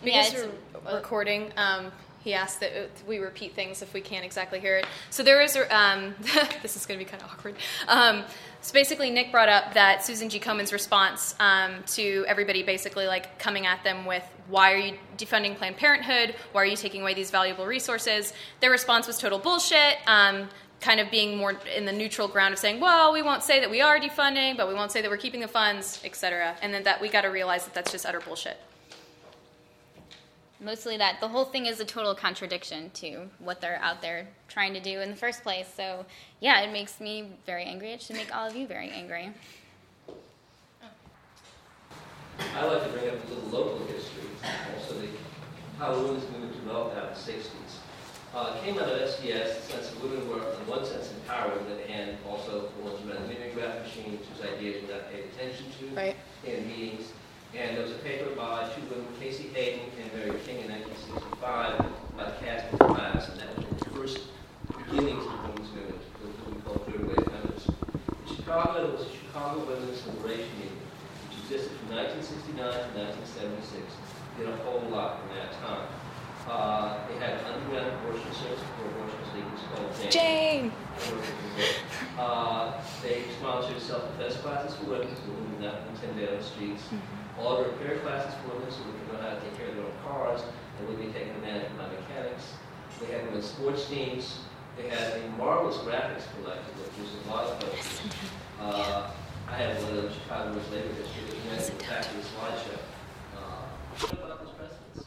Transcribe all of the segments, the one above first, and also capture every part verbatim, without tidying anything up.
Because yeah, we're recording, um, he asked that we repeat things if we can't exactly hear it. So there is, a, um, this is going to be kind of awkward. Um, so basically, Nick brought up that Susan G. Komen's response um, to everybody basically like coming at them with, why are you defunding Planned Parenthood? Why are you taking away these valuable resources? Their response was total bullshit. Um, kind of being more in the neutral ground of saying, well, we won't say that we are defunding, but we won't say that we're keeping the funds, et cetera. And then that we got to realize that that's just utter bullshit. Mostly that the whole thing is a total contradiction to what they're out there trying to do in the first place. So, yeah, it makes me very angry. It should make all of you very angry. I like to bring up a little local history, also the, how the women's movement developed out in the sixties. Uh, it came out of S D S, the sense that women were, in one sense, empowered, and also the ones who ran the mimeograph machines, whose ideas were not paid attention to right. in meetings. And there was a paper by two women, Casey Hayden and Mary King, in nineteen sixty-five, about casting class, and that was the first beginnings of the women's movement, what we call third wave feminists. In Chicago, there was a Chicago Women's Liberation Union, which existed from nineteen sixty-nine to nineteen seventy-six. Did a whole lot in that time. Uh, they had an underground abortion service for abortion leaders called Jane. Jane. Uh, they sponsored self-defense classes for women, so women would not be intimidated on the streets. Mm-hmm. Auto repair classes for women, so women could know how to take care of their own cars and would be taken advantage of by mechanics. They had women's sports teams. They had a marvelous graphics collective, which was a lot of folks. Uh, I have one of those Chicago Women's Labor History, which went in the back of the slideshow. Uh, what about those precedents?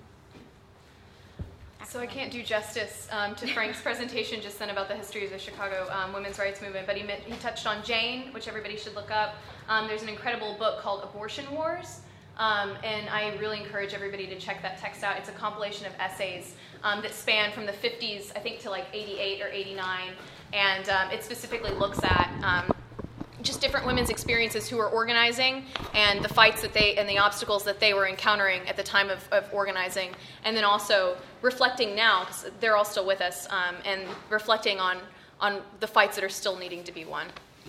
So I can't do justice um, to Frank's presentation just then about the history of the Chicago um, women's rights movement, but he, met, he touched on Jane, which everybody should look up. Um, there's an incredible book called Abortion Wars, um, and I really encourage everybody to check that text out. It's a compilation of essays um, that span from the fifties, I think, to like eighty-eight or eighty-nine, and um, it specifically looks at um, just different women's experiences who are organizing and the fights that they and the obstacles that they were encountering at the time of, of organizing, and then also reflecting now, because they're all still with us, um, and reflecting on, on the fights that are still needing to be won.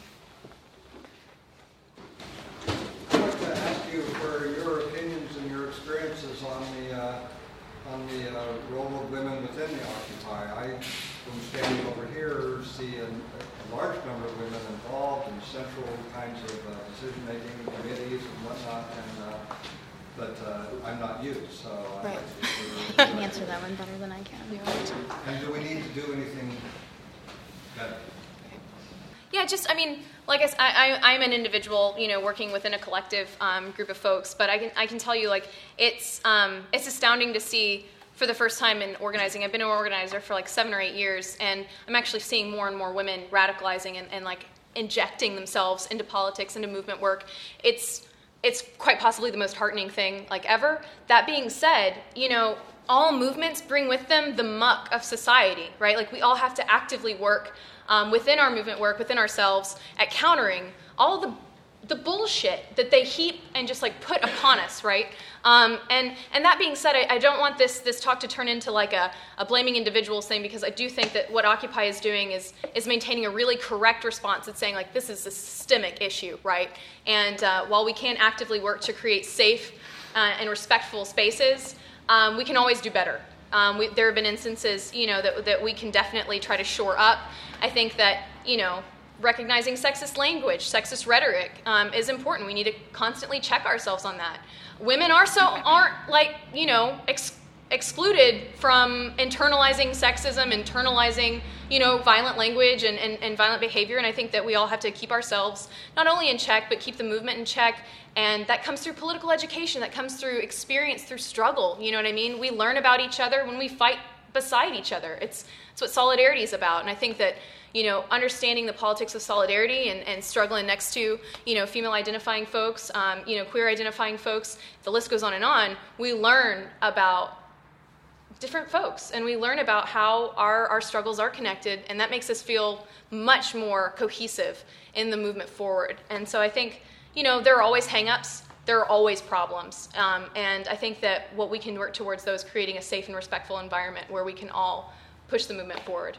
I'd like to ask you for your opinions and your experiences on the uh, on the uh, role of women within the Occupy. I, from standing over here, see a, a large number of women involved in central kinds of uh, decision-making committees and whatnot, and uh, but uh, I'm not you, so I'd right. like to You answer that one better than I can. And do we need to do anything better? Yeah, just, I mean, like I, I, I'm an individual, you know, working within a collective um, group of folks, but I can, I can tell you, like, it's, um, it's astounding to see for the first time in organizing. I've been an organizer for like seven or eight years, and I'm actually seeing more and more women radicalizing and, and like injecting themselves into politics, into movement work. It's, it's quite possibly the most heartening thing like ever. That being said, you know, all movements bring with them the muck of society, right? Like we all have to actively work um, within our movement work, within ourselves, at countering all the the bullshit that they heap and just like put upon us, right? Um, and and that being said, I, I don't want this this talk to turn into like a, a blaming individuals thing, because I do think that what Occupy is doing is is maintaining a really correct response. It's saying like this is a systemic issue, right? And uh, while we can actively work to create safe uh, and respectful spaces, um, we can always do better. Um, we, there have been instances, you know, that that we can definitely try to shore up. I think that, you know, recognizing sexist language, sexist rhetoric um, is important. We need to constantly check ourselves on that. Women also aren't like, you know, ex- excluded from internalizing sexism, internalizing, you know, violent language and, and, and violent behavior. And I think that we all have to keep ourselves not only in check, but keep the movement in check. And that comes through political education. That comes through experience, through struggle. You know what I mean? We learn about each other when we fight beside each other. It's, it's what solidarity is about. And I think that, you know, understanding the politics of solidarity and, and struggling next to, you know, female-identifying folks, um, you know, queer-identifying folks, the list goes on and on, we learn about different folks, and we learn about how our, our struggles are connected, and that makes us feel much more cohesive in the movement forward. And so I think, you know, there are always hang-ups, there are always problems, um, and I think that what we can work towards, though, is creating a safe and respectful environment where we can all push the movement forward.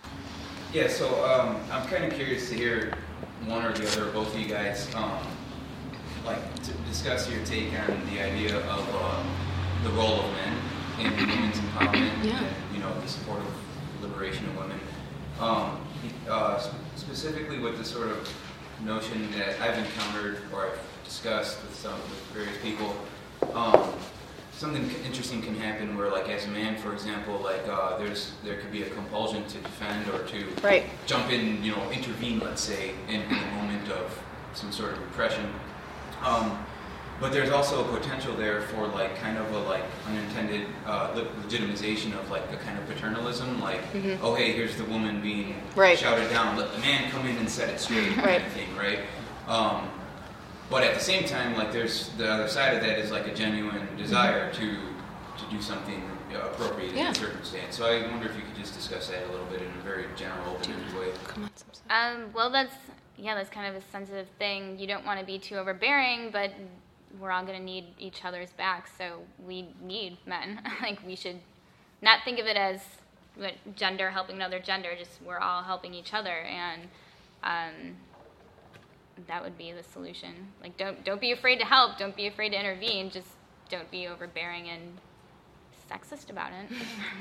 Yeah, so um, I'm kind of curious to hear one or the other, or both of you guys, um, like to discuss your take on the idea of uh, the role of men in women's empowerment Yeah. and, you know, the support of liberation of women. Um, uh, sp- specifically with the sort of notion that I've encountered or I've discussed with some with various people, um, something c- interesting can happen where, like, as a man, for example, like uh, there's there could be a compulsion to defend or to Right. jump in, you know, intervene, let's say, in, in a moment of some sort of repression. Um, but there's also a potential there for, like, kind of a, like, unintended uh, le- legitimization of, like, a kind of paternalism, like, Mm-hmm. oh, hey, here's the woman being Right. shouted down, let the man come in and set it straight, kind Right. of thing, right? Um, but at the same time, like, there's the other side of that is, like, a genuine desire to to do something uh, appropriate in Yeah. the circumstance. So I wonder if you could just discuss that a little bit in a very general, open-ended way. Come on, Simpson. Um, well, that's yeah, that's kind of a sensitive thing. You don't want to be too overbearing, but we're all going to need each other's backs, so we need men. Like, we should not think of it as what, gender helping another gender. Just we're all helping each other, and um, that would be the solution. Like, don't don't be afraid to help. Don't be afraid to intervene. Just don't be overbearing and sexist about it.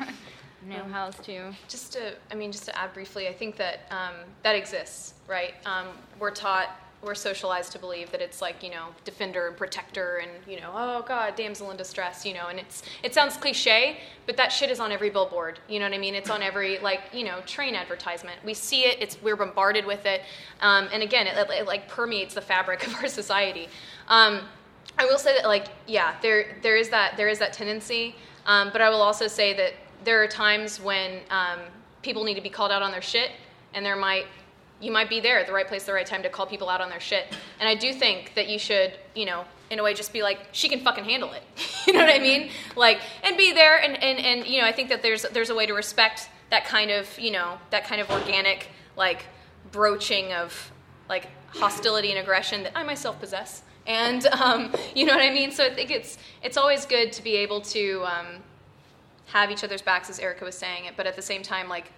No, how else to? Just to, I mean, just to add briefly, I think that um, that exists, right? Um, we're taught, we're socialized to believe that it's like, you know, defender and protector and, you know, oh God, damsel in distress, you know, and it's, it sounds cliche, but that shit is on every billboard, you know what I mean? It's on every, like, you know, train advertisement. We see it, it's, we're bombarded with it, um, and again, it, it, it like permeates the fabric of our society. Um, I will say that, like, yeah, there there is that there is that tendency, um, but I will also say that there are times when um, people need to be called out on their shit, and there might you might be there at the right place at the right time to call people out on their shit. And I do think that you should, you know, in a way just be like, she can fucking handle it. You know what I mean? Like, and be there, and, and, and you know, I think that there's there's a way to respect that kind of, you know, that kind of organic, like, broaching of, like, hostility and aggression that I myself possess. And, um, you know what I mean? So I think it's it's always good to be able to um, have each other's backs, as Erica was saying it, but at the same time, like,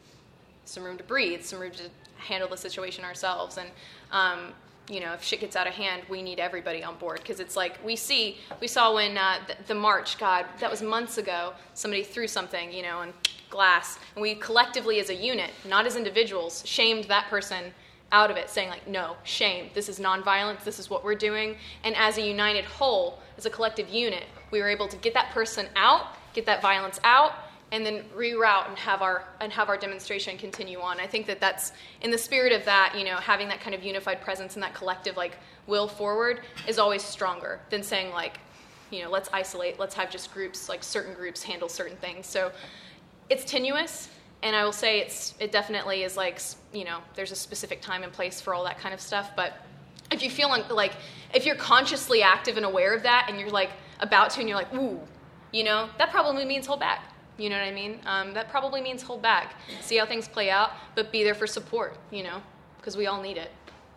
some room to breathe, some room to handle the situation ourselves. And, um, you know, if shit gets out of hand, we need everybody on board. Because it's like, we see, we saw when uh, the, the march, God, that was months ago, somebody threw something, you know, and glass. And we collectively as a unit, not as individuals, shamed that person out of it, saying, like, no, shame, this is nonviolence, this is what we're doing. And as a united whole, as a collective unit, we were able to get that person out, get that violence out, and then reroute and have our and have our demonstration continue on. I think that that's, in the spirit of that, you know, having that kind of unified presence and that collective, like, will forward is always stronger than saying, like, you know, let's isolate, let's have just groups, like certain groups handle certain things. So it's tenuous. And I will say it's it definitely is, like, you know, there's a specific time and place for all that kind of stuff. But if you feel like, if you're consciously active and aware of that and you're, like, about to and you're like, ooh, you know, that probably means hold back. You know what I mean? Um, that probably means hold back. See how things play out, but be there for support, you know, because we all need it.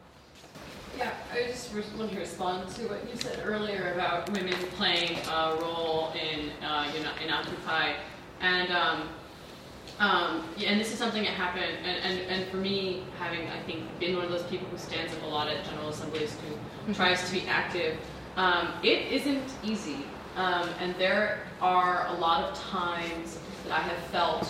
Yeah, I just want to respond to what you said earlier about women playing a role in, uh, you know, in Occupy. And, um, Um, yeah, and this is something that happened, and, and, and for me, having, I think, been one of those people who stands up a lot at General Assemblies, who mm-hmm. tries to be active, um, it isn't easy. Um, and there are a lot of times that I have felt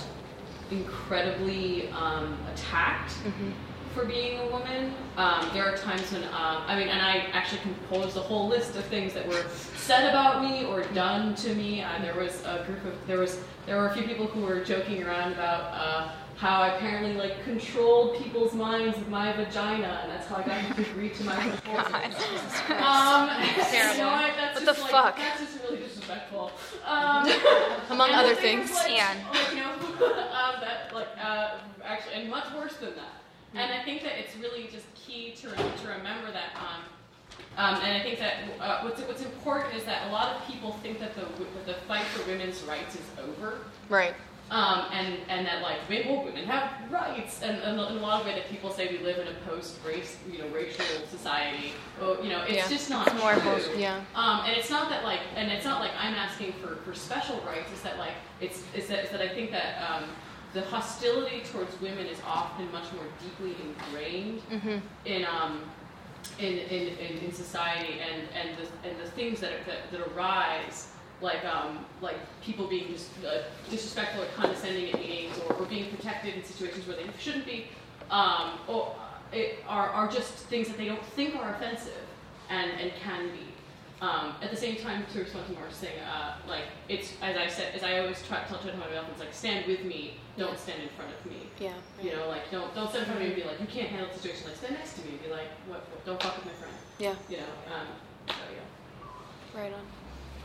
incredibly um, attacked mm-hmm. for being a woman. Um, there are times when, um, I mean, and I actually composed a whole list of things that were said about me or done to me. Uh, there was a group of, there was, there were a few people who were joking around about uh, how I apparently, like, controlled people's minds with my vagina, and that's how I got them to agree to my proposal. um, Terrible. You know, I, that's what just, the like, fuck? That's just really disrespectful. Um, Among other things. Like, Yeah. like, you know, um, that, like, uh, actually, and much worse than that. Mm-hmm. And I think that it's really just key to, to remember that. Um, um, and I think that uh, what's what's important is that a lot of people think that the that the fight for women's rights is over. Right. Um, and, and that, like, well, women have rights, and, and in a lot of ways that people say we live in a post-race, you know, racial society. Well, you know, it's yeah. just not it's more true. post, yeah. Um, and it's not that, like, and it's not like I'm asking for, for special rights. It's that, like, it's it's that, it's that I think that um, the hostility towards women is often much more deeply ingrained mm-hmm. in um in, in, in in society, and and the and the things that that, that arise like um, like people being dis- uh, disrespectful or condescending at meetings, or, or being protected in situations where they shouldn't be, um, or it, are are just things that they don't think are offensive and and can be. Um, at the same time, to respond to Mark's thing, uh, like it's as I said, as I always try tell try to tell my it's like stand with me, don't yeah. stand in front of me. Yeah. You know, like don't don't stand in front of me and be like you can't handle the situation. Like stand next to me and be like what, what don't fuck with my friend. Yeah. You know. Um, so yeah. Right on.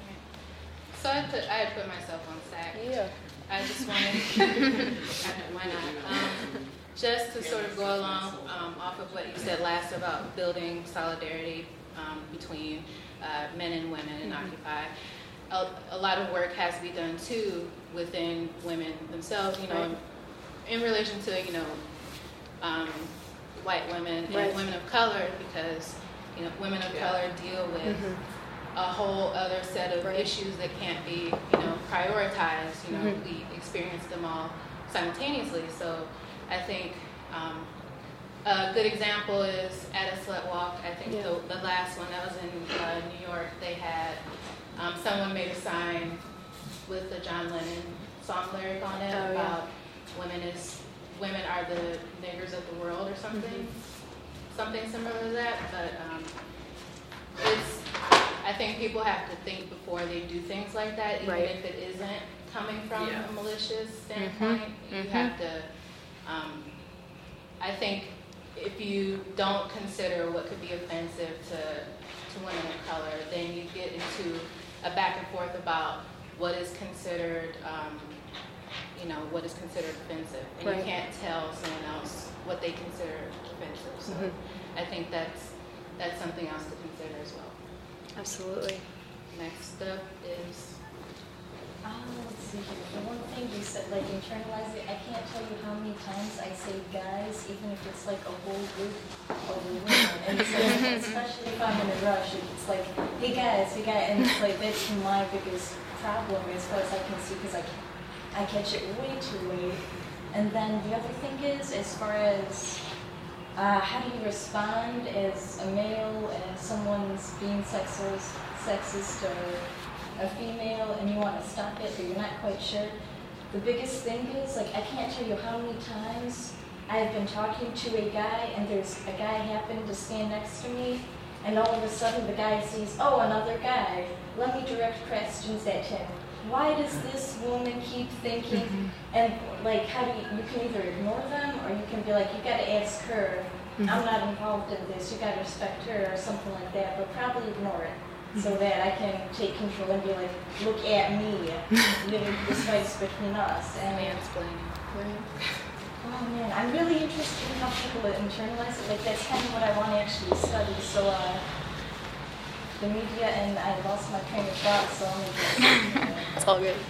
So I put I had put myself on stack. Yeah. I just wanted why not? Um, just to sort of go along um, off of what you said last about building solidarity um, between uh, men and women in mm-hmm. Occupy. A, a lot of work has to be done too within women themselves. You know, right. in relation to you know um, white women and right. women of color, because you know women of yeah. color deal with. Mm-hmm. a whole other set of right. issues that can't be, you know, prioritized. You know, mm-hmm. we experience them all simultaneously. So I think um, a good example is at a slut walk. I think yeah. the, the last one that was in uh, New York, they had um, someone made a sign with the John Lennon song lyric on it oh, about yeah. women is women are the niggers of the world or something, mm-hmm. something similar to that. But um, it's I think people have to think before they do things like that, even right. if it isn't coming from yeah. a malicious standpoint. Mm-hmm. You mm-hmm. have to, um, I think if you don't consider what could be offensive to, to women of color, then you get into a back and forth about what is considered, um, you know, what is considered offensive. And right. you can't tell someone else what they consider offensive. So mm-hmm. I think that's that's something else to consider as well. Absolutely. Next up is. Um, let's see here. The one thing you said, like internalize it, I can't tell you how many times I say guys, even if it's like a whole group of women. And it's like, especially if I'm in a rush, it's like, hey guys, hey guys. And it's like, that's my biggest problem as far as I can see, because I, I catch it way too late. And then the other thing is, as far as Uh, how do you respond as a male and someone's being sexist, sexist or a female and you want to stop it but you're not quite sure? The biggest thing is, like, I can't tell you how many times I've been talking to a guy and there's a guy happened to stand next to me and all of a sudden the guy sees, oh, another guy. Let me direct questions at him. Why does this woman keep thinking, mm-hmm. and like, how do you, you can either ignore them or you can be like, you gotta ask her, mm-hmm. I'm not involved in this, you gotta respect her or something like that, but probably ignore it mm-hmm. so that I can take control and be like, look at me, living this fight's between us. And Mansplaining. Oh man, I'm really interested in how people internalize it, like that's kind of what I want to actually study, so uh, the media, and I lost my train of thought, so I'm just... It's all good.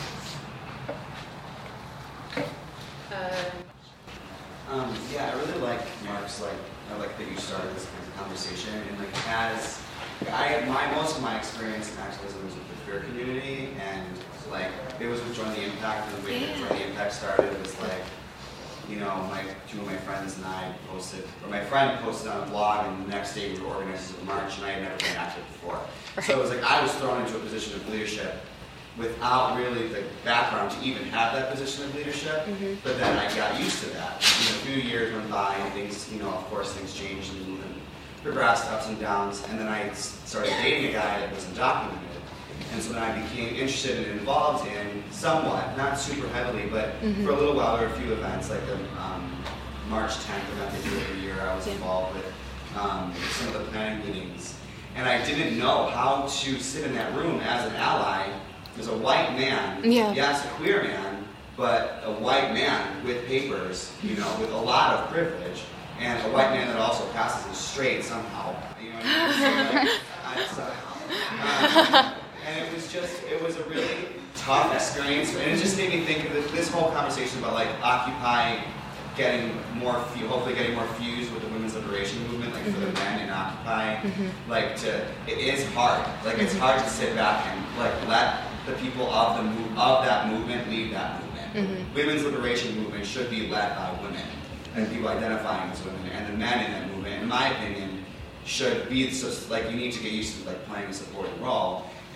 Uh, um, yeah, I really like Mark's, like, I like that you started this kind of conversation, and like as, I, my, most of my experience in activism was with the queer community, and like, it was with Join the Impact, and the way that Join the Impact started was like, you know, my two of my friends and I posted, or my friend posted on a blog, and the next day we were organizers of a march, and I had never been active before. Right. So it was like I was thrown into a position of leadership without really the background to even have that position of leadership. Mm-hmm. But then I got used to that. You know, a few years went by, and things, you know, of course, things changed and, and progressed, ups and downs. And then I started dating a guy that was undocumented. And so then I became interested and involved in somewhat, not super heavily, but mm-hmm. for a little while there were a few events, like the um, March tenth event they do every year. I was yeah. involved with um, some of the planning meetings. And I didn't know how to sit in that room as an ally, as a white man, yeah. yes, a queer man, but a white man with papers, you know, with a lot of privilege, and a white man that also passes as straight somehow. You know what I mean? So, like, I, so, um, And it was just, it was a really tough experience. And it just made me think of this, this whole conversation about like Occupy getting more, hopefully getting more fused with the women's liberation movement, like mm-hmm. for the men in Occupy. Mm-hmm. Like to, it is hard. Like mm-hmm. it's hard to sit back and like let the people of the move, of that movement lead that movement. Mm-hmm. Women's liberation movement should be led by women and people identifying as women. And the men in that movement, in my opinion, should be, so like you need to get used to like playing a supporting role.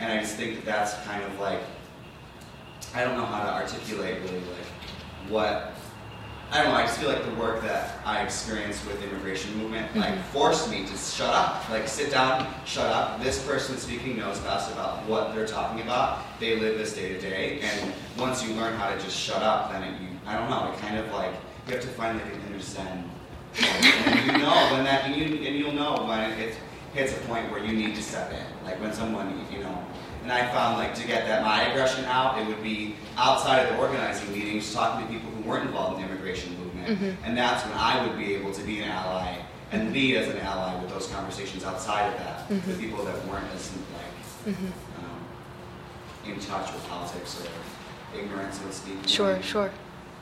And I just think that that's kind of like, I don't know how to articulate really like what, I don't know, I just feel like the work that I experienced with the immigration movement mm-hmm. like forced me to shut up, like sit down, shut up. This person speaking knows best about what they're talking about. They live this day to day, and once you learn how to just shut up, then it, you, I don't know, it kind of like, you have to find like an inner zen. And you know when that, and, you, and you'll know when it hits a point where you need to step in. Like when someone, you know, and I found like to get that my aggression out, it would be outside of the organizing meetings, talking to people who weren't involved in the immigration movement. Mm-hmm. And that's when I would be able to be an ally and lead as an ally with those conversations outside of that, mm-hmm. with people that weren't as like mm-hmm. um, in touch with politics or ignorance and speaking. Sure, right. sure.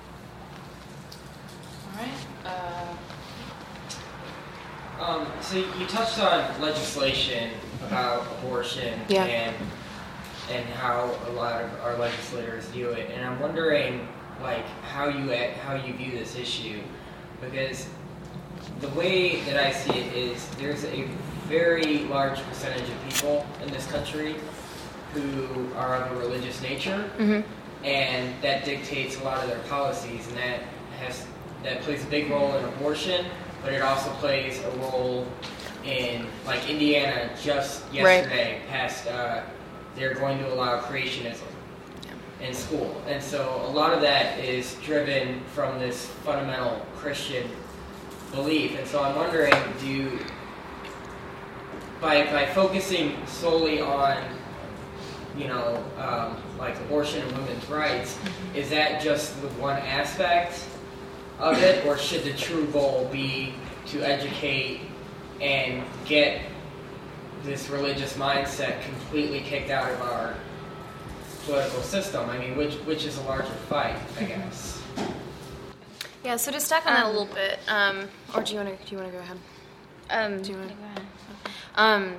All right. Uh, Um, so you touched on legislation about abortion yeah. and and how a lot of our legislators view it, and I'm wondering, like, how you how you view this issue, because the way that I see it is there's a very large percentage of people in this country who are of a religious nature, mm-hmm. and that dictates a lot of their policies, and that has that plays a big role in abortion. But it also plays a role in, like, Indiana just yesterday right. passed, uh, they're going to allow creationism yeah. in school. And so a lot of that is driven from this fundamental Christian belief. And so I'm wondering, do you, by, by focusing solely on, you know, um, like abortion and women's rights, mm-hmm. is that just the one aspect of it, or should the true goal be to educate and get this religious mindset completely kicked out of our political system? I mean, which which is a larger fight, I guess. Yeah. So to stack on that a little bit, um, or do you want to do you want to go ahead? Um, do you want to go ahead? Um,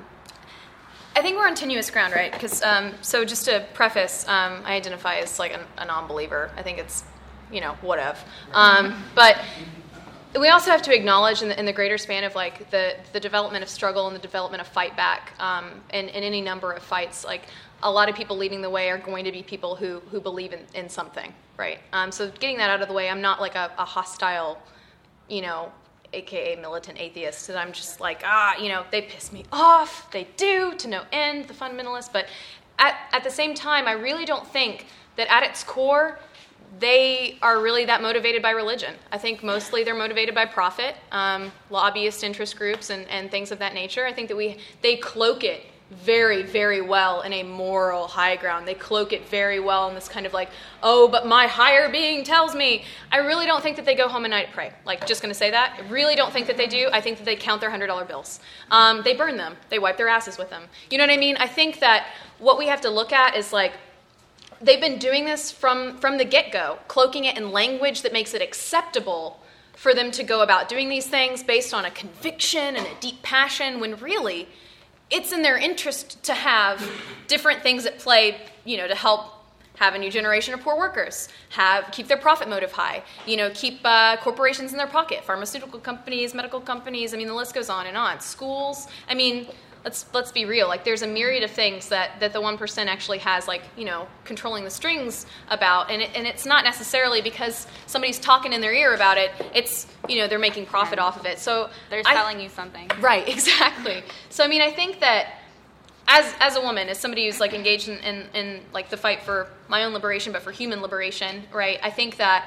I think we're on tenuous ground, right? Because um, so just to preface, um, I identify as like a, a non-believer. I think it's you know, whatever. Um, but we also have to acknowledge in the, in the greater span of like the, the development of struggle and the development of fight back um, in, in any number of fights, like a lot of people leading the way are going to be people who, who believe in, in something, right? Um, so getting that out of the way, I'm not like a, a hostile, you know, A K A militant atheist, and I'm just like, ah, you know, they piss me off, they do, to no end, the fundamentalists, but at, at the same time, I really don't think that at its core, they are really that motivated by religion. I think mostly they're motivated by profit, um, lobbyist interest groups, and, and things of that nature. I think that we they cloak it very, very well in a moral high ground. They cloak it very well in this kind of like, oh, but my higher being tells me. I really don't think that they go home at night and pray. Like, just going to say that. I really don't think that they do. I think that they count their one hundred dollar bills. Um, they burn them. They wipe their asses with them. You know what I mean? I think that what we have to look at is like, they've been doing this from, from the get-go, cloaking it in language that makes it acceptable for them to go about doing these things based on a conviction and a deep passion, when really it's in their interest to have different things at play, you know, to help have a new generation of poor workers, have keep their profit motive high, you know, keep uh, corporations in their pocket, pharmaceutical companies, medical companies, I mean, the list goes on and on, schools, I mean, Let's let's be real. Like, there's a myriad of things that, that the one percent actually has, like, you know, controlling the strings about, and it, and it's not necessarily because somebody's talking in their ear about it. It's, you know, they're making profit off of it. So they're I, selling you something. Right, exactly. So I mean, I think that as as a woman, as somebody who's like engaged in, in, in like the fight for my own liberation, but for human liberation, right? I think that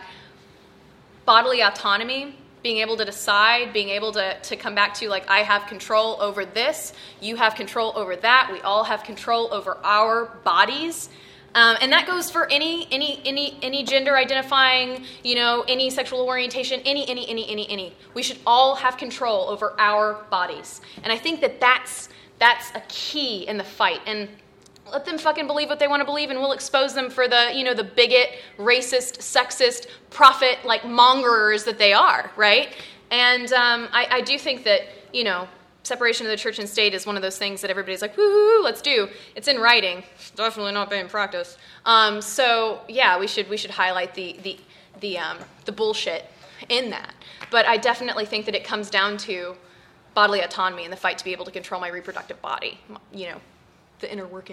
bodily autonomy, being able to decide, being able to, to come back to, like, I have control over this, you have control over that, we all have control over our bodies. Um, and that goes for any any any any gender identifying, you know, any sexual orientation, any, any, any, any, any. We should all have control over our bodies. And I think that that's, that's a key in the fight. And let them fucking believe what they want to believe, and we'll expose them for the, you know, the bigot, racist, sexist, profit, like, mongerers that they are, right? And um, I, I do think that, you know, separation of the church and state is one of those things that everybody's like, woo-hoo, let's do. It's in writing. It's definitely not being practiced. Um, so, yeah, we should we should highlight the the the um, the bullshit in that. But I definitely think that it comes down to bodily autonomy and the fight to be able to control my reproductive body, you know, the inner workings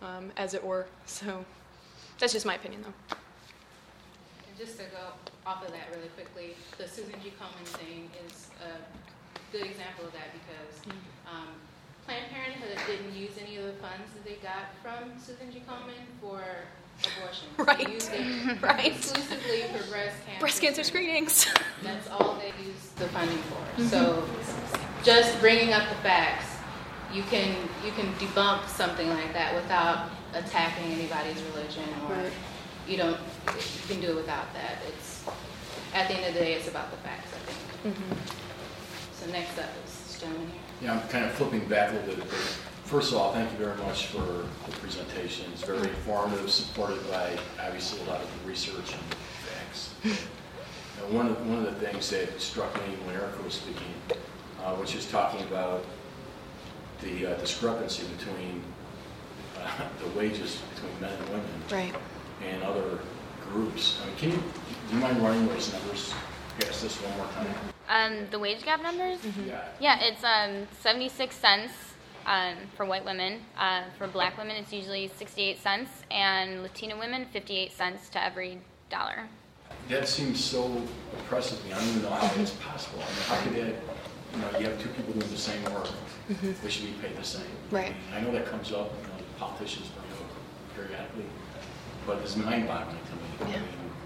um, as it were. So that's just my opinion, though. And just to go off of that really quickly, the Susan G. Komen thing is a good example of that because um, Planned Parenthood didn't use any of the funds that they got from Susan G. Komen for abortion. Right. They used it Right. exclusively for breast cancer. Breast cancer screenings. That's all they used the funding for. Mm-hmm. So just bringing up the facts, you can you can debunk something like that without attacking anybody's religion, or Right. you don't you can do it without that. It's at the end of the day, it's about the facts, I think. Mm-hmm. So next up is this gentleman here. Yeah, I'm kind of flipping back a little bit. But first of all, thank you very much for the presentation. It's very informative, supported by obviously a lot of the research and facts. Now, one of one of the things that struck me when Erica was speaking, uh, was just talking about the uh, discrepancy between uh, the wages between men and women, Right. and other groups. I mean, can you do you mind running those numbers past this one more time? Um, the wage gap numbers? Mm-hmm. Yeah. Yeah, it's um, seventy-six cents um, for white women. Uh, for black women, it's usually sixty-eight cents, and Latina women, fifty-eight cents to every dollar. That seems so oppressive to me. I don't even know how that's possible. I mean, how could that, you know, you have two people doing the same work, Mm-hmm. they should be paid the same. Right. I mean, I know that comes up, you know, politicians bring it up periodically, but it's mind-boggling to me. Yeah. I mean,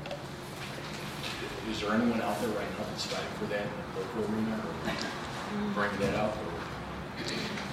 is there anyone out there right now that's fighting for that in the local arena, or bringing that up? Or?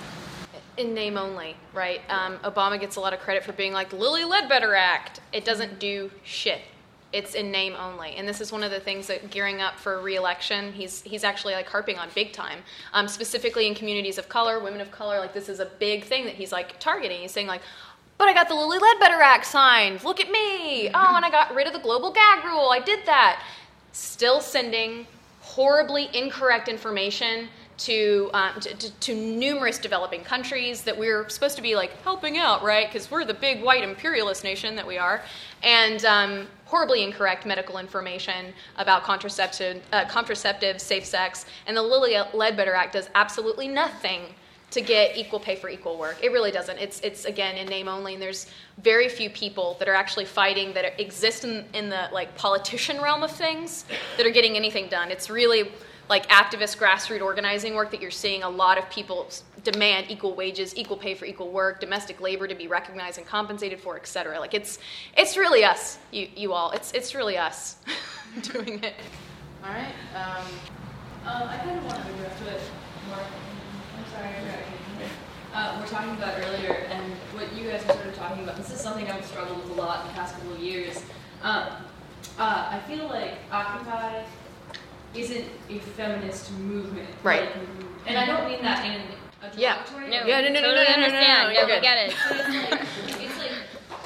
In name only, right? Um, Obama gets a lot of credit for being like the Lilly Ledbetter Act. It doesn't do shit. It's in name only, and this is one of the things that gearing up for re-election, he's he's actually like harping on big time, um, specifically in communities of color, women of color. Like this is a big thing that he's like targeting. He's saying like, but I got the Lilly Ledbetter Act signed. Look at me. Oh, and I got rid of the global gag rule. I did that. Still sending horribly incorrect information to, um, to, to to numerous developing countries that we're supposed to be like helping out, right? Because we're the big white imperialist nation that we are, and um, horribly incorrect medical information about contraceptive, uh, contraceptive, safe sex, and the Lilly Ledbetter Act does absolutely nothing to get equal pay for equal work. It really doesn't. It's, it's again, in name only, and there's very few people that are actually fighting that exist in, in the like politician realm of things that are getting anything done. It's really like activist grassroots organizing work that you're seeing a lot of people demand equal wages, equal pay for equal work, domestic labor to be recognized and compensated for, et cetera. Like it's it's really us, you you all. It's it's really us doing it. All right. Um, Um, I kind of want to address what Mark, I'm sorry, I forgot your name. Uh, we're talking about earlier, and what you guys were sort of talking about. This is something I've struggled with a lot in the past couple of years. Um, uh, I feel like Occupy isn't a feminist movement. Right. Like, and I don't mean that in a Yeah. derogatory No, way. Yeah, no, no, no, totally no, no, no, no, understand. no, you're we good. get it. So it's like, it's like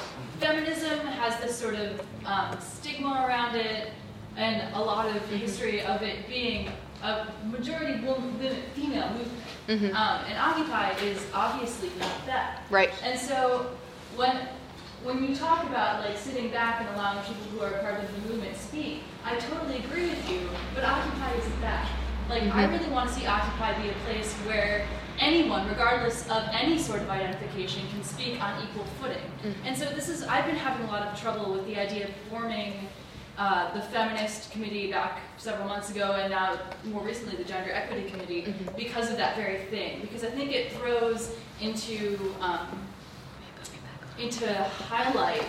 feminism has this sort of um, stigma around it, and a lot of the history of it being a majority woman, women, female movement. Mhm. Um, and Occupy is obviously not that. Right. And so when when you talk about like sitting back and allowing people who are part of the movement speak, I totally agree with you, but Occupy isn't that. Like, I Mhm. really want to see Occupy be a place where anyone, regardless of any sort of identification, can speak on equal footing. Mhm. And so this is, I've been having a lot of trouble with the idea of forming uh, the feminist committee back several months ago, and now more recently the gender equity committee, Mhm. because of that very thing. Because I think it throws into um, into highlight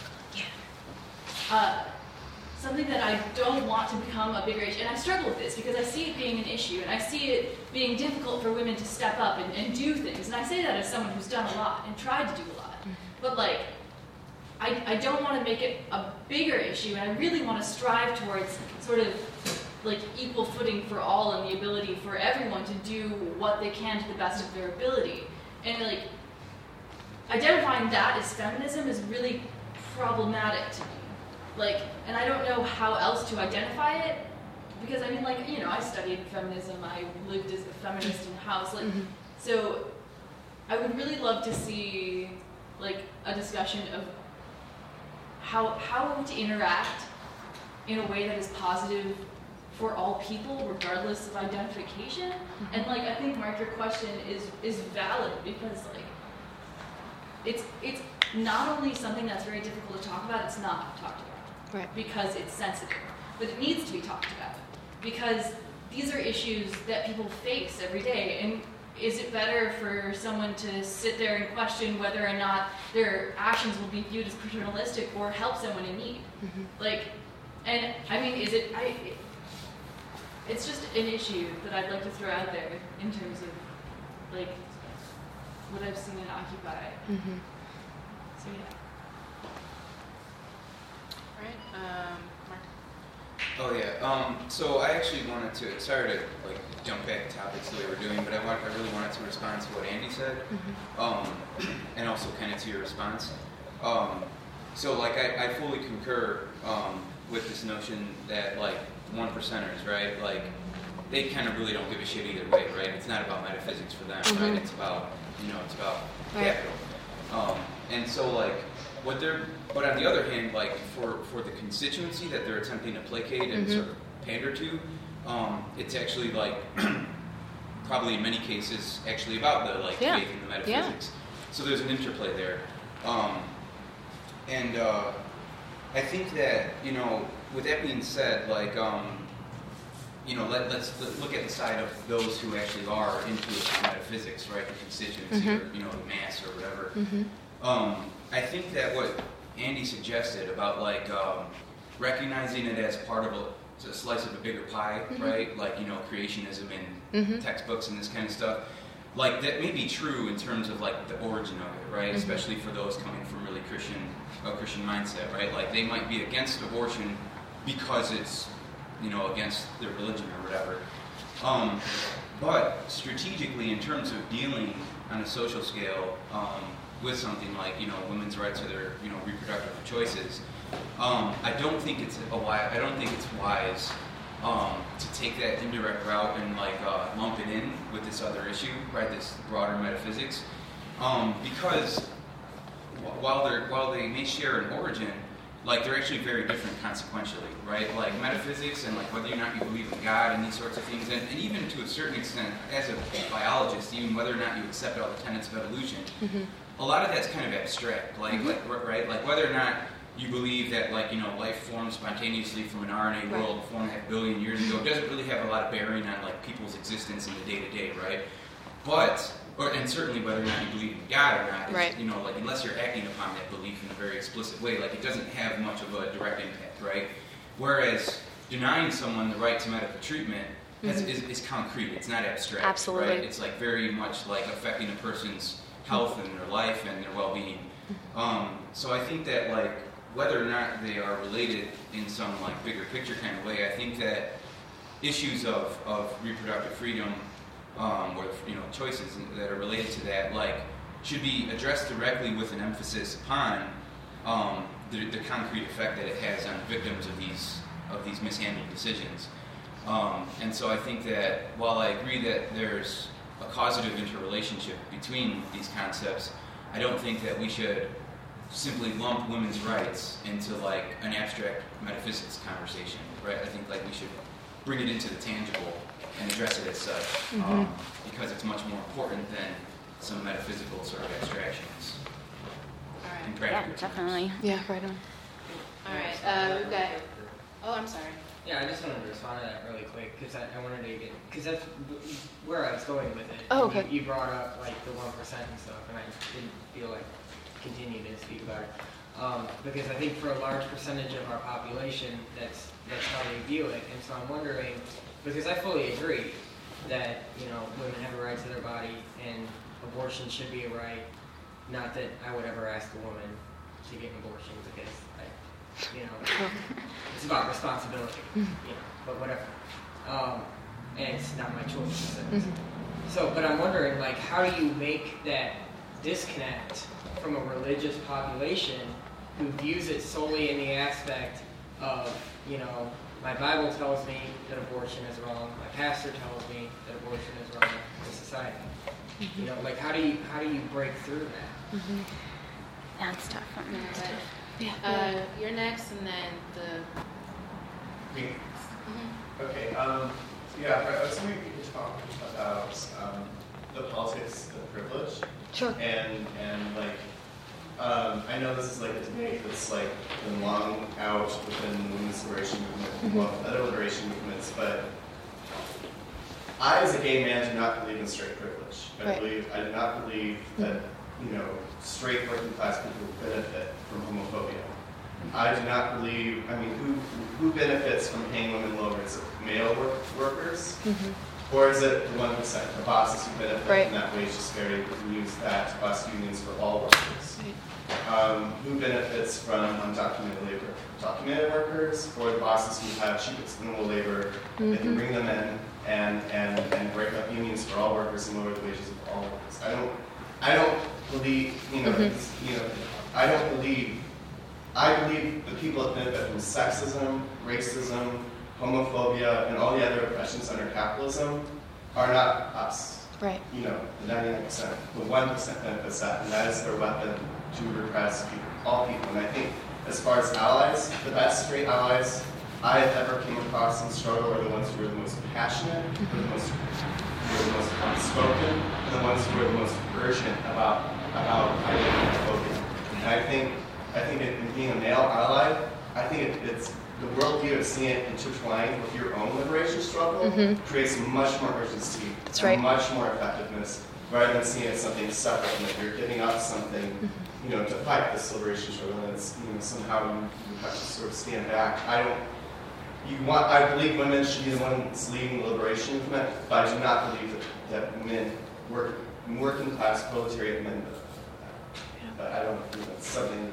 uh, something that I don't want to become a bigger issue. And I struggle with this because I see it being an issue, and I see it being difficult for women to step up and, and do things. And I say that as someone who's done a lot and tried to do a lot. But like, I, I don't want to make it a bigger issue, and I really want to strive towards sort of like equal footing for all and the ability for everyone to do what they can to the best of their ability. And like, identifying that as feminism is really problematic to me. Like, and I don't know how else to identify it, because I mean, like, you know, I studied feminism, I lived as a feminist in house, like, Mhm. so I would really love to see, like, a discussion of how, how to interact in a way that is positive for all people, regardless of identification. Mm-hmm. And, like, I think, Mark, your question is, is valid, because, like, it's, it's not only something that's very difficult to talk about, it's not talked about. Right. Because it's sensitive. But it needs to be talked about. Because these are issues that people face every day. And is it better for someone to sit there and question whether or not their actions will be viewed as paternalistic or help someone in need? Mm-hmm. Like, and I mean, is it, I, it, it's just an issue that I'd like to throw out there in terms of, like, what I've seen in Occupy. Mm-hmm. So, yeah. All right, um, Mark. Oh yeah. Um, so I actually wanted to. Sorry to like jump back to topics the way we're doing, but I want. I really wanted to respond to what Andy said, Mm-hmm. um, and also kind of to your response. Um, so like I, I fully concur um, with this notion that like one percenters, right? Like they kind of really don't give a shit either way, right? It's not about metaphysics for them, Mm-hmm. right? It's about you know, it's about Right. capital. Um, and so like what they're. But on the other hand, like for, for the constituency that they're attempting to placate and Mhm. sort of pander to, um, it's actually like probably in many cases actually about the like Yeah. faith and the metaphysics. So there's an interplay there, um, and uh, I think that you know, with that being said, like um, you know, let, let's let, look at the side of those who actually are into metaphysics, right? The constituency, Mhm. or you know, the mass or whatever. Mm-hmm. Um, I think that what Andy suggested about like um, recognizing it as part of a, a slice of a bigger pie, Mhm. right? Like you know, creationism in Mhm. textbooks and this kind of stuff. Like that may be true in terms of like the origin of it, right? Mhm. Especially for those coming from really Christian, a Christian mindset, right? Like they might be against abortion because it's you know against their religion or whatever. Um, but strategically, in terms of dealing on a social scale. Um, with something like, you know, women's rights or their, you know, reproductive choices, um, I don't think it's a wise, I don't think it's wise um, to take that indirect route and like uh, lump it in with this other issue, right? This broader metaphysics, um, because wh- while they're while they may share an origin, like they're actually very different consequentially, right? Like metaphysics and like whether or not you believe in God and these sorts of things, and, and even to a certain extent, as a biologist, even whether or not you accept all the tenets of evolution. Mm-hmm. A lot of that's kind of abstract, like, Mhm. like right, like whether or not you believe that, like you know, life formed spontaneously from an R N A Right. world four and a half billion years ago doesn't really have a lot of bearing on like people's existence in the day to day, right? But, or and certainly whether or not you believe in God or not, is, Right. you know, like unless you're acting upon that belief in a very explicit way, like it doesn't have much of a direct impact, right? Whereas denying someone the right to medical treatment has, Mhm. is, is concrete; it's not abstract, Absolutely. right? It's like very much like affecting a person's health and their life and their well-being. Um, so I think that like whether or not they are related in some like bigger picture kind of way, I think that issues of, of reproductive freedom um, or you know choices that are related to that like should be addressed directly with an emphasis upon um, the, the concrete effect that it has on victims of these of these mishandled decisions. Um, and so I think that while I agree that there's a causative interrelationship between these concepts, I don't think that we should simply lump women's rights into like an abstract metaphysics conversation, right? I think like we should bring it into the tangible and address it as such, Mhm. um, because it's much more important than some metaphysical sort of abstractions. All right. In Yeah, practical terms. definitely. Yeah, right on. All right, uh, we've got, oh, I'm sorry. Yeah, I just wanted to respond to that really quick because I, I wanted to get because that's where I was going with it. Oh, And okay. You, you brought up like the one percent and stuff, and I didn't feel like continuing to speak about it um, because I think for a large percentage of our population, that's that's how they view it, and so I'm wondering because I fully agree that you know women have a right to their body and abortion should be a right. Not that I would ever ask a woman to get an abortion because I, you know. It's about responsibility, you know, but whatever. Um, and it's not my choice. So, so, but I'm wondering, like, how do you make that disconnect from a religious population who views it solely in the aspect of, you know, my Bible tells me that abortion is wrong, my pastor tells me that abortion is wrong in society. You know, like, how do you how do you break through that? Mm-hmm. That's tough. That's tough. Yeah. Uh, you're next, and then the. Me. Mhm. Okay. Um, yeah, I was wondering if you could talk about um, the politics of privilege. Sure. And and like Um, I know this is like a debate that's like been long out within the women's liberation movement, Mm-hmm. well, other liberation movements, but I, as a gay man, do not believe in straight privilege. I Right. believe I do not believe that you know straight working class people benefit from homophobia. I do not believe. I mean, who who benefits from paying women lower? Is it male work, workers? Mm-hmm. Or is it the one percent, the bosses who benefit Right. from that wage disparity who use that to bust unions for all workers? Um, who benefits from undocumented labor? Documented workers or the bosses who have cheap expendable labor Mm-hmm. that can bring them in and, and, and break up unions for all workers and lower the wages of all workers? I don't I don't believe, you know, Mm-hmm. you know, I don't believe I believe the people that benefit from sexism, racism, homophobia, and all the other oppressions under capitalism are not us. Right. You know, the ninety-nine percent. The one percent benefits that, and that is their weapon to repress people, all people. And I think as far as allies, the best straight allies I have ever came across in struggle are the ones who are the most passionate, who are the most, who are the most outspoken, and the ones who are the most urgent about about identity phobia. And I think I think in, in being a male ally, I think it, it's the worldview of seeing it intertwined with your own liberation struggle Mhm. creates much more urgency That's and right. much more effectiveness, rather than seeing it as something separate and that you're giving up something, Mm-hmm. you know, to fight this liberation struggle, and it's, you know, somehow you, you have to sort of stand back. I don't. You want? I believe women should be the ones leading the liberation movement, but I do not believe that, that men, work, working class proletariat men, but I don't think that's something.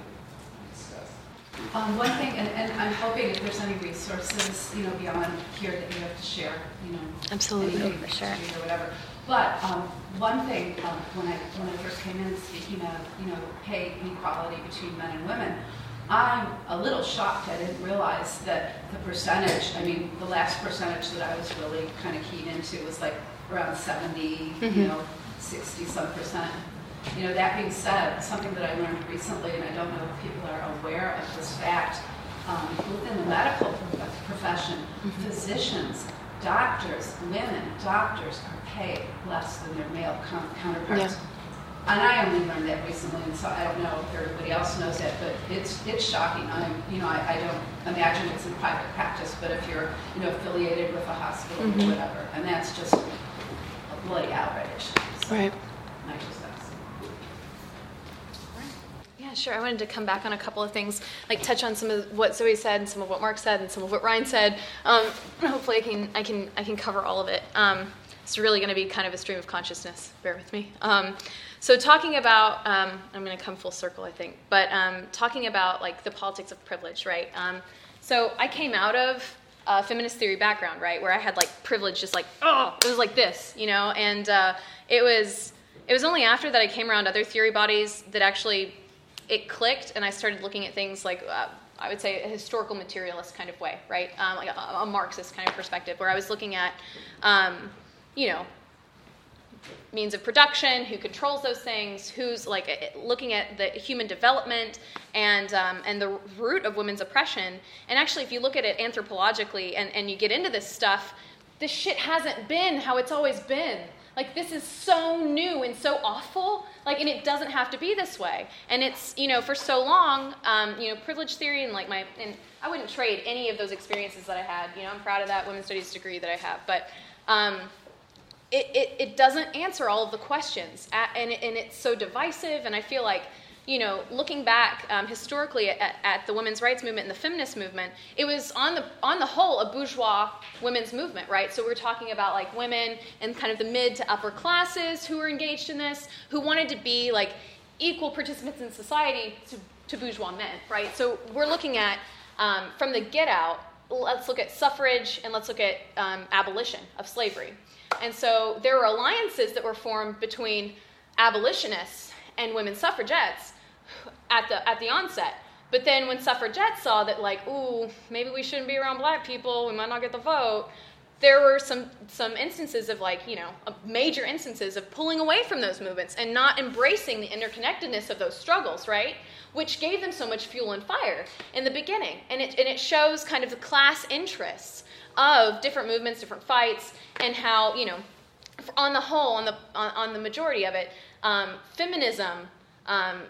Um, one thing, and, and I'm hoping if there's any resources, you know, beyond here that you have to share, you know, Absolutely. anything For that sure. you do or whatever. But um, one thing, um, when I when I first came in, speaking of, you know, pay inequality between men and women, I'm a little shocked. I didn't realize that the percentage. I mean, the last percentage that I was really kind of keyed into was like around seventy, Mhm. you know, sixty some percent. You know, that being said, something that I learned recently, and I don't know if people are aware of this fact, um, within the medical prof- profession, physicians, doctors, women doctors are paid less than their male com- counterparts. And I only learned that recently, and so I don't know if everybody else knows that, but it's it's shocking. I'm, you know, I, I don't imagine it's in private practice, but if you're, you know, affiliated with a hospital Mhm. or whatever, and that's just a bloody outrage. So, Right. I just that's. Yeah, sure. I wanted to come back on a couple of things, like touch on some of what Zoe said, and some of what Mark said, and some of what Ryan said. Um, hopefully, I can I can I can cover all of it. Um, it's really going to be kind of a stream of consciousness. Bear with me. Um, so, talking about, um, I'm going to come full circle, I think, but um, talking about like the politics of privilege, right? Um, so, I came out of a feminist theory background, right, where I had like privilege, just like oh, it was like this, you know, and uh, it was it was only after that I came around other theory bodies that actually it clicked, and I started looking at things like, uh, I would say, a historical materialist kind of way, right? Um, like a, a Marxist kind of perspective, where I was looking at, um, you know, means of production, who controls those things, who's like looking at the human development and um, and the root of women's oppression. And actually, if you look at it anthropologically and, and you get into this stuff, this shit hasn't been how it's always been. Like, this is so new and so awful, like, and it doesn't have to be this way. And it's, you know, for so long, um, you know, privilege theory and, like, my, and I wouldn't trade any of those experiences that I had. You know, I'm proud of that women's studies degree that I have. But um, it, it, it doesn't answer all of the questions. At, and, and it's so divisive, and I feel like, you know, looking back um, historically at, at the women's rights movement and the feminist movement, it was on the on the whole a bourgeois women's movement, right? So we're talking about like women in kind of the mid to upper classes who were engaged in this, who wanted to be like equal participants in society to, to bourgeois men, right? So we're looking at um, from the get out. Let's look at suffrage and let's look at um, abolition of slavery. And so there were alliances that were formed between abolitionists and women suffragettes at the at the onset. But then when suffragettes saw that, like, ooh, maybe we shouldn't be around black people, we might not get the vote, there were some some instances of, like, you know, major instances of pulling away from those movements and not embracing the interconnectedness of those struggles, right? Which gave them so much fuel and fire in the beginning. And it and it shows kind of the class interests of different movements, different fights, and how, you know, on the whole, on the on, on the majority of it, um, feminism um,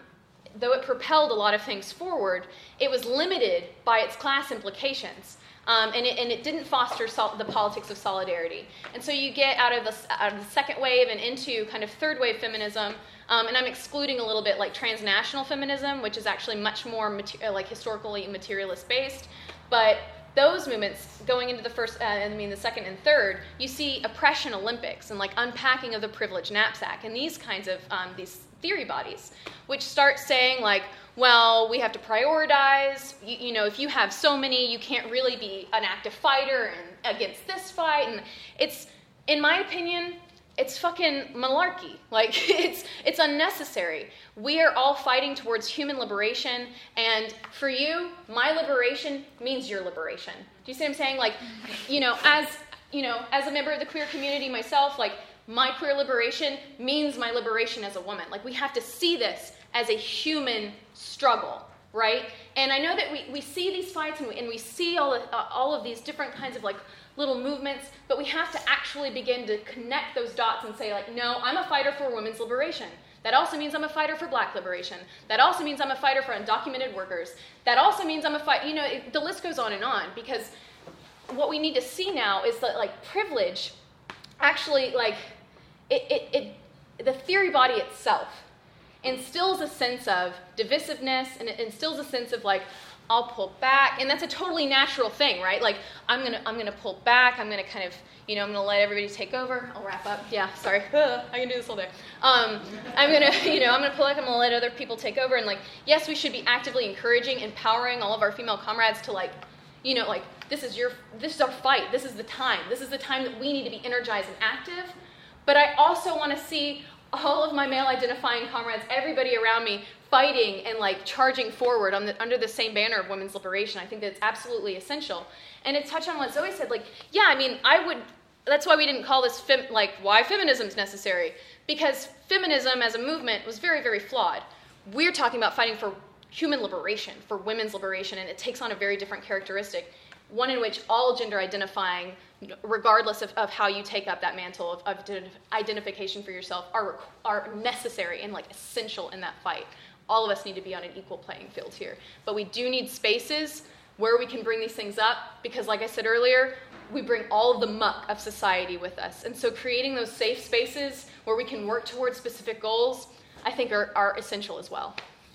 though it propelled a lot of things forward, it was limited by its class implications. Um, and, it, and it didn't foster sol- the politics of solidarity. And so you get out of, the, out of the second wave and into kind of third wave feminism, um, and I'm excluding a little bit like transnational feminism, which is actually much more mater- like historically materialist based. But those movements going into the first, uh, I mean the second and third, you see oppression Olympics and like unpacking of the privilege knapsack and these kinds of um, these theory bodies, which start saying like, well, we have to prioritize, you, you know, if you have so many, you can't really be an active fighter and against this fight. And it's, in my opinion, it's fucking malarkey. Like, it's it's unnecessary. We are all fighting towards human liberation, and for you, my liberation means your liberation. Do you see what I'm saying? Like, you know, as, you know, as a member of the queer community myself, like, my queer liberation means my liberation as a woman. Like, we have to see this as a human struggle, right? And I know that we, we see these fights and we, and we see all of, uh, all of these different kinds of like little movements, but we have to actually begin to connect those dots and say like, no, I'm a fighter for women's liberation. That also means I'm a fighter for black liberation. That also means I'm a fighter for undocumented workers. That also means I'm a fight, you know, it, the list goes on and on, because what we need to see now is that like privilege actually like, it, it, it the theory body itself instills a sense of divisiveness, and it instills a sense of like, I'll pull back, and that's a totally natural thing, right? Like, I'm gonna, I'm gonna pull back. I'm gonna kind of, you know, I'm gonna let everybody take over. I'll wrap up. Yeah, sorry, I can do this all day. Um, I'm gonna, you know, I'm gonna pull back. I'm gonna let other people take over, and like, yes, we should be actively encouraging, empowering all of our female comrades to like, you know, like, this is your, this is our fight. This is the time. This is the time that we need to be energized and active. But I also want to see all of my male-identifying comrades, everybody around me, fighting and like charging forward on the, under the same banner of women's liberation. I think that it's absolutely essential. And to touch on what Zoe said, like, yeah, I mean, I would, that's why we didn't call this, fem, like, why feminism is necessary. Because feminism as a movement was very, very flawed. We're talking about fighting for human liberation, for women's liberation, and it takes on a very different characteristic, one in which all gender identifying, regardless of, of how you take up that mantle of, of identification for yourself, are, are necessary and like essential in that fight. All of us need to be on an equal playing field here. But we do need spaces where we can bring these things up, because like I said earlier, we bring all of the muck of society with us. And so creating those safe spaces where we can work towards specific goals, I think are, are essential as well.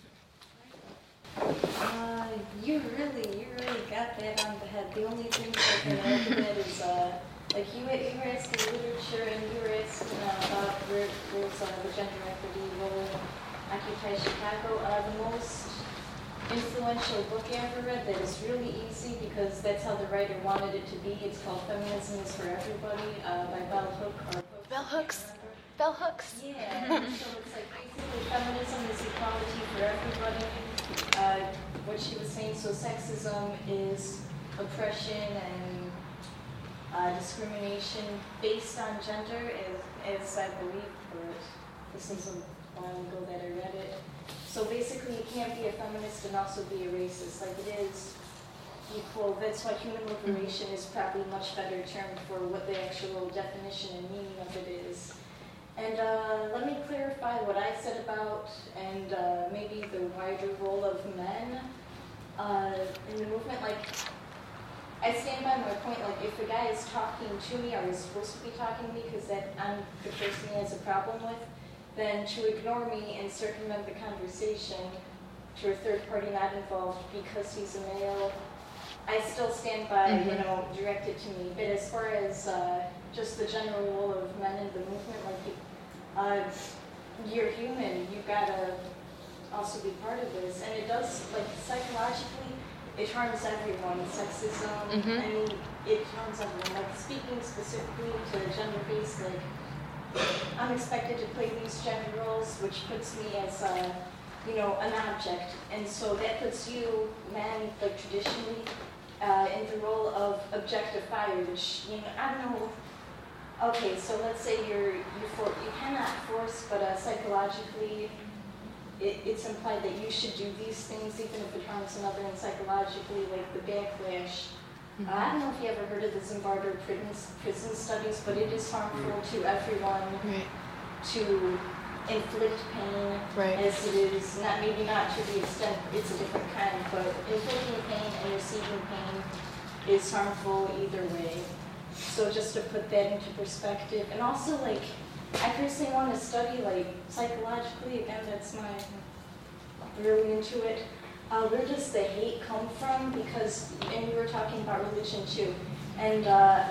Uh, you really, you really got that on the head. The only thing I can add to that is, uh, like you, you were asking literature, and you were asking uh, about where there's uh, the gender equity role in Occupy Chicago. Uh, the most influential book I ever read that is really easy, because that's how the writer wanted it to be. It's called Feminism is for Everybody uh, by Bell Hook. Or Bell Hooks. Bell Hooks. Yeah. So it's like basically feminism is equality for everybody. Uh, what she was saying, so sexism is oppression and uh, discrimination based on gender, as, as I believe, but this is a while ago that I read it. So basically, you can't be a feminist and also be a racist. Like, it is equal. That's why human liberation is probably a much better term for what the actual definition and meaning of it is. And uh, let me clarify what I said about, and uh, maybe the wider role of men uh, in the movement. Like, I stand by my point, like, if a guy is talking to me, or is supposed to be talking to me, because that I'm the person he has a problem with, then to ignore me and circumvent the conversation to a third party not involved because he's a male, I still stand by, mm-hmm. you know, direct it to me. But as far as uh, just the general role of men in the movement, like, you, uh, you're human, you've got to also be part of this. And it does, like, psychologically, it harms everyone. Sexism, mm-hmm. I mean, it harms everyone. Like, speaking specifically to gender-based, like, I'm expected to play these gender roles, which puts me as a, you know, an object. And so that puts you, men, like, traditionally, uh, in the role of objectifier, which, you know, I don't know. Okay, so let's say you're, you for, you cannot force, but uh, psychologically, it, it's implied that you should do these things, even if it harms another, and psychologically, like the backlash. Mm-hmm. uh, I don't know if you ever heard of the Zimbardo prison, prison studies, but it is harmful mm-hmm. to everyone right. to inflict pain Right. as it is, not maybe not to the extent it's a different kind, but inflicting pain and receiving pain is harmful either way. So just to put that into perspective, and also like, I personally want to study like psychologically, again that's my, really into it, uh, where does the hate come from? Because, and we were talking about religion too, and uh,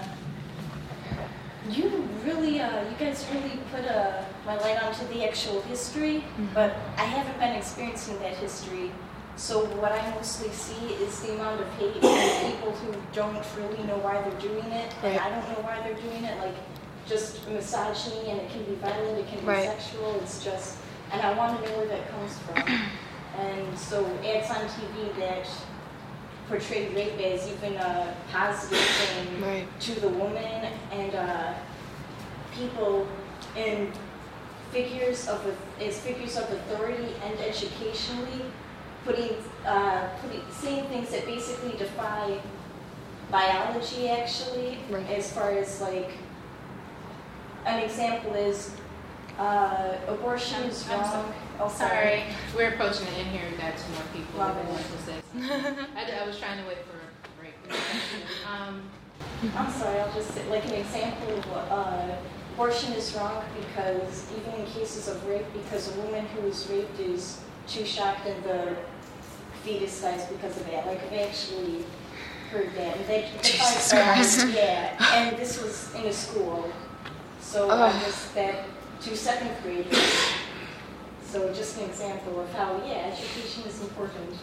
you really, uh, you guys really put a, my light onto the actual history, mm-hmm. but I haven't been experiencing that history. So what I mostly see is the amount of hate and people who don't really know why they're doing it, and right. I don't know why they're doing it, like just misogyny, and it can be violent, it can be right. sexual, it's just, and I want to know where that comes from. And so ads on T V that portrayed rape as even a positive thing right. to the woman, and uh, people in figures of as figures of authority and educationally putting uh, putting saying things that basically defy biology actually, right. as far as like an example is uh, abortion I'm, is I'm wrong. sorry. Oh, sorry. We're approaching the end here. We've got two more people Love that it. want to say something. I, I was trying to wait for a break. Um, I'm sorry, I'll just say, like an example of uh, abortion is wrong because even in cases of rape, because a woman who is raped is too shocked and the fetus dies because of that. Like I've actually heard that. And they, Jesus they Christ. Yeah, and this was in a school. So Oh. I was that to second graders. So just an example of how, yeah, education is important.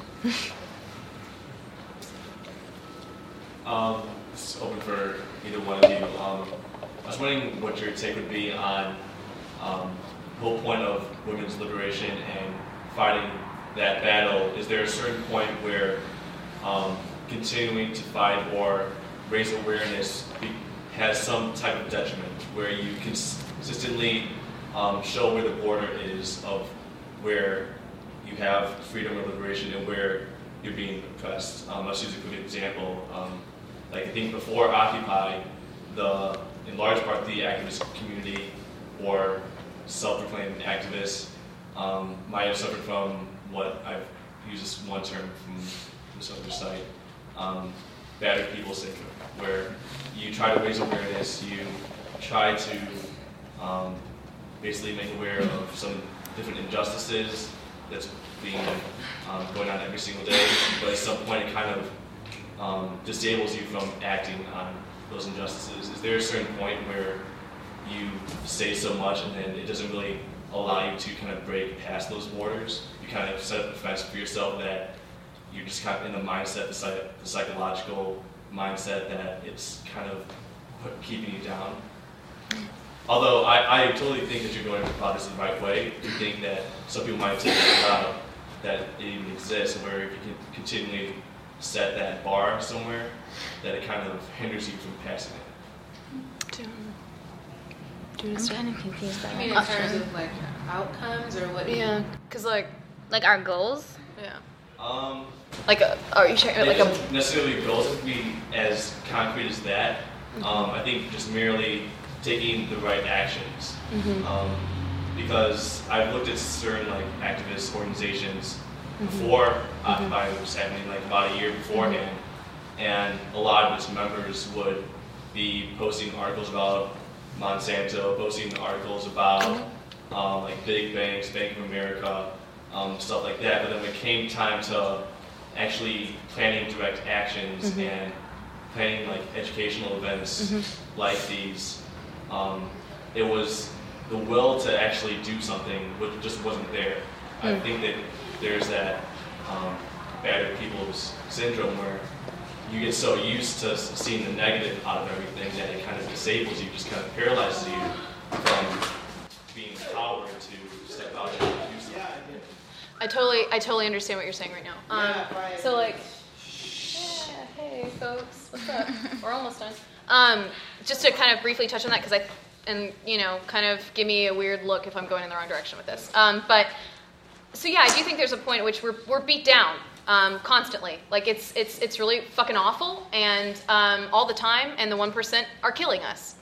Um, it's open for either one of you. Um, I was wondering what your take would be on um, the whole point of women's liberation and fighting that battle. Is there a certain point where um, continuing to fight or raise awareness be, has some type of detriment, where you cons- consistently um, show where the border is of where you have freedom or liberation and where you're being oppressed? Um, let's use a quick example. Um, like I think before Occupy, the in large part the activist community or self-proclaimed activists um, might have suffered from what I've used this one term from this other site, um, battered people syndrome, where you try to raise awareness, you try to um, basically make aware of some different injustices that's being um, going on every single day, but at some point it kind of um, disables you from acting on those injustices. Is there a certain point where you say so much and then it doesn't really allow you to kind of break past those borders? You kind of set up a fence for yourself that you're just kind of in the mindset, the, psych- the psychological mindset that it's kind of put, keeping you down? Although I, I totally think that you're going about this the right way. I think that some people might take it out that it even exists, where if you can continually set that bar somewhere, that it kind of hinders you from passing it. I'm kind of confused by I mean, in that. terms of like outcomes or what? do you- Yeah, because like, Like our goals? yeah. Um, Like, a, are you checking it like a? doesn't necessarily goals have to be as concrete as that. Um, I think just merely taking the right actions. Mhm. Um, because I've looked at certain like activist organizations Mhm. before Occupy was happening, like about a year beforehand, and a lot of its members would be posting articles about Monsanto, posting articles about um, like big banks, Bank of America, um, stuff like that. But then when it came time to actually planning direct actions Mhm. and planning like educational events Mhm. like these, um, it was the will to actually do something which just wasn't there. I Mm. think that there's that um, battered people's syndrome where you get so used to s- seeing the negative out of everything that it kind of disables you, just kind of paralyzes you from being empowered to step out and do something. I totally, I totally understand what you're saying right now. Um, so like, yeah, hey folks, what's up? We're almost done. Um, just to kind of briefly touch on that, because I, and you know, kind of give me a weird look if I'm going in the wrong direction with this. Um, but so yeah, I do think there's a point at which we're we're beat down um, constantly. Like it's it's it's really fucking awful, and um, all the time, and the one percent are killing us.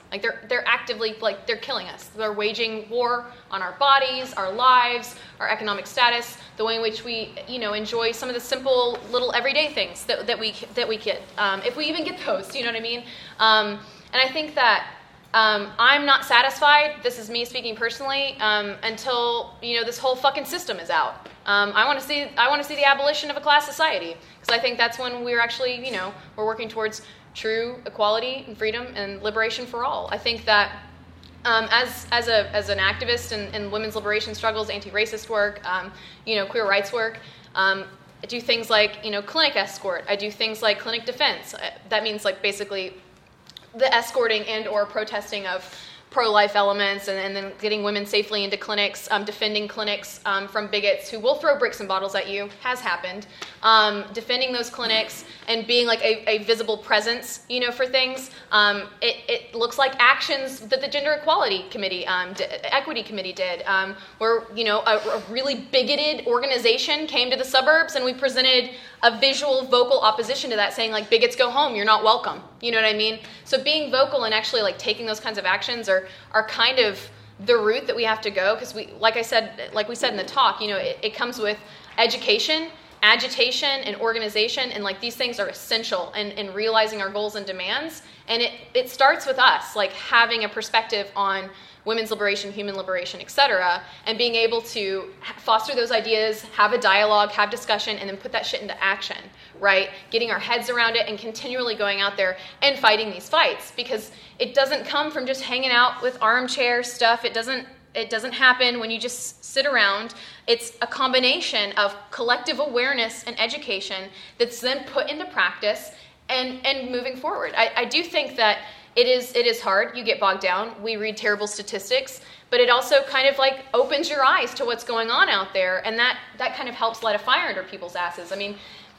Like they're they're actively like they're killing us. They're waging war on our bodies, our lives, our economic status, the way in which we you know enjoy some of the simple little everyday things that that we that we get, um, if we even get those. You know what I mean? Um, and I think that um, I'm not satisfied. This is me speaking personally. Um, until you know this whole fucking system is out. Um, I want to see I want to see the abolition of a class society, because I think that's when we're actually you know we're working towards true equality and freedom and liberation for all. I think that um, as as a as an activist in, in women's liberation struggles, anti-racist work, um, you know, queer rights work, um, I do things like you know clinic escort. I do things like clinic defense. That means like basically the escorting and or protesting of pro-life elements, and, and then getting women safely into clinics, um, defending clinics um, from bigots who will throw bricks and bottles at you, has happened, um, defending those clinics and being like a, a visible presence, you know, for things. Um, it, it looks like actions that the Gender Equality Committee, um, d- Equity Committee did, um, where, you know, a, a really bigoted organization came to the suburbs and we presented a visual, vocal opposition to that, saying like, bigots go home, you're not welcome. You know what I mean? So being vocal and actually like taking those kinds of actions are are kind of the route that we have to go, because we, like I said, like we said in the talk, you know, it, it comes with education, agitation, and organization, and like these things are essential in, in realizing our goals and demands. And it, it starts with us, like having a perspective on women's liberation, human liberation, et cetera, and being able to foster those ideas, have a dialogue, have discussion, and then put that shit into action, right? Getting our heads around it and continually going out there and fighting these fights, because it doesn't come from just hanging out with armchair stuff. It doesn't It doesn't happen when you just sit around. It's a combination of collective awareness and education that's then put into practice and, and moving forward. I, I do think that it is it is hard. You get bogged down. We read terrible statistics, but it also kind of like opens your eyes to what's going on out there, and that, that kind of helps light a fire under people's asses. I mean,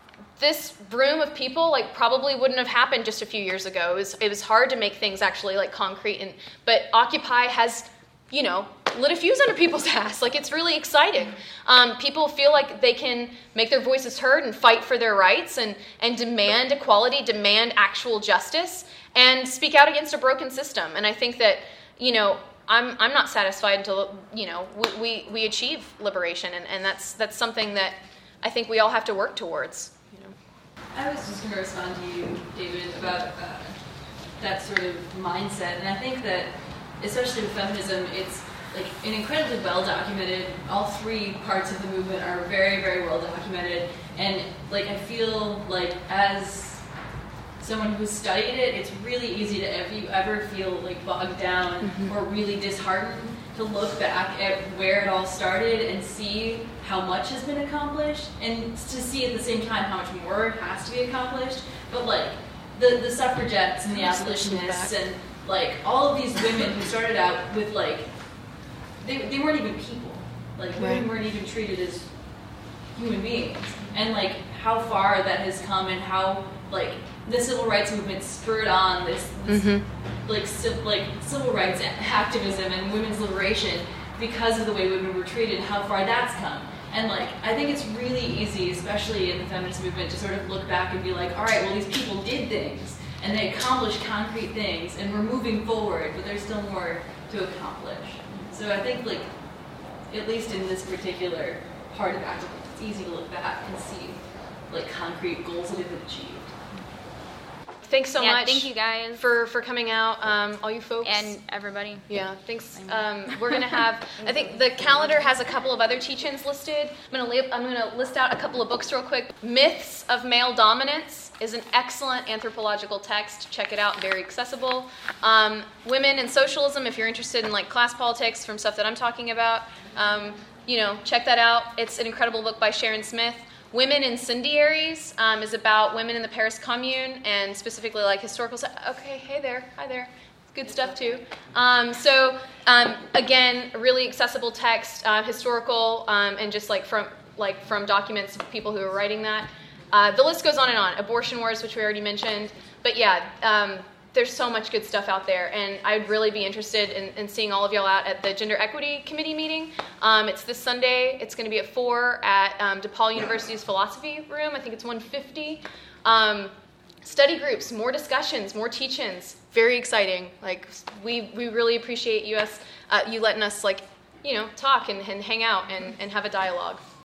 this room of people like probably wouldn't have happened just a few years ago. It was, it was hard to make things actually like concrete, and but Occupy has, you know, lit a fuse under people's ass. Like, it's really exciting. Um, people feel like they can make their voices heard and fight for their rights and, and demand equality, demand actual justice, and speak out against a broken system. And I think that, you know, I'm I'm not satisfied until, you know, we, we, we achieve liberation. And, and that's that's something that I think we all have to work towards. You know. I was just going to respond to you, David, about uh, that sort of mindset. And I think that, especially with feminism, it's like an incredibly well documented. All three parts of the movement are very, very well documented. And like I feel like as someone who's studied it, it's really easy to, if you ever feel like bogged down mm-hmm. or really disheartened, to look back at where it all started and see how much has been accomplished, and to see at the same time how much more has to be accomplished. But like the, the suffragettes and the abolitionists and like all of these women who started out with like, they, they weren't even people. Like right. women weren't even treated as human beings. And like how far that has come, and how like the civil rights movement spurred on this, this mm-hmm. like, civ- like civil rights activism and women's liberation because of the way women were treated, how far that's come. And like, I think it's really easy, especially in the feminist movement, to sort of look back and be like, all right, well, these people did things, and they accomplished concrete things, and we're moving forward, but there's still more to accomplish. So I think, like, at least in this particular part of activism, it's easy to look back and see, like, concrete goals that have been achieved. Thanks so yeah, much. Thank you guys for for coming out, um, all you folks and everybody. Yeah, thanks. Um, we're gonna have. I think the calendar has a couple of other teach-ins listed. I'm gonna li- I'm gonna list out a couple of books real quick. Myths of Male Dominance is an excellent anthropological text. Check it out. Very accessible. Um, Women and Socialism, if you're interested in like class politics from stuff that I'm talking about, um, you know, check that out. It's an incredible book by Sharon Smith. Women Incendiaries um, is about women in the Paris Commune, and specifically like historical stuff. Okay, hey there, hi there. Good stuff too. Um, so um, again, really accessible text, uh, historical, um, and just like from like from documents of people who are writing that. Uh, the list goes on and on. Abortion Wars, which we already mentioned, but yeah. Um, There's so much good stuff out there, and I'd really be interested in, in seeing all of y'all out at the Gender Equity Committee meeting. Um, it's this Sunday. It's going to be at four at um, DePaul University's Philosophy Room. I think it's one fifty. Um, study groups, more discussions, more teach-ins. Very exciting. Like we we really appreciate you us uh, you letting us like you know talk and, and hang out and, and have a dialogue.